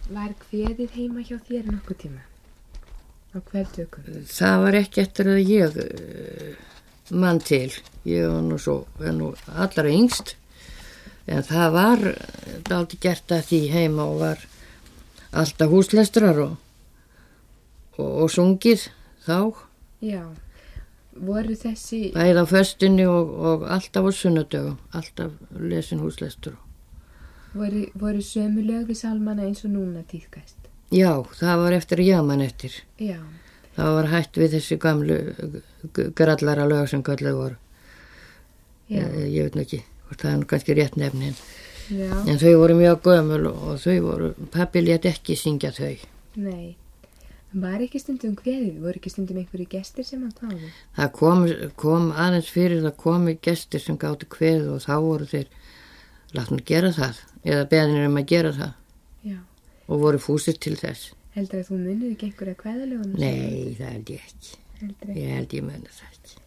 Var kveðið heima hjá þér nokkuð tíma? Á kveðtökum? Það var ekki eftir að ég mann til. Ég var nú allra yngst. En það var dálítið gert að því heima og var alltaf húslestrar og sungið þá. Já. Voru þessi... Bæði á föstunni og alltaf á sunnudögum. Alltaf lesin húslestur. Voru sömu lög við sálmana eins og núna tíðkast? Já, það var eftir að jaman eftir. Já. Það var hætt við þessi gamlu grallara lög sem kallið voru. Já. Ég veit nú ekki, það er nú kannski rétt nefnin. Já. En þau voru mjög gömul og þau voru, pabbi lét ekki syngja þau. Nei. Var ekki stundum kveðið? Voru ekki stundum einhverju gestir sem hann kváði? Það kom aðeins fyrir það komi gestir sem gátu kveðið og þá voru þeir látnir gera það eða beðnir að gera það. Já. Og voru fúsir til þess. Heldur að þú munið ekki einhverja kveðalögunum? Nei, það held ég ekki. Heldur ekki? Ég held ég muni það ekki.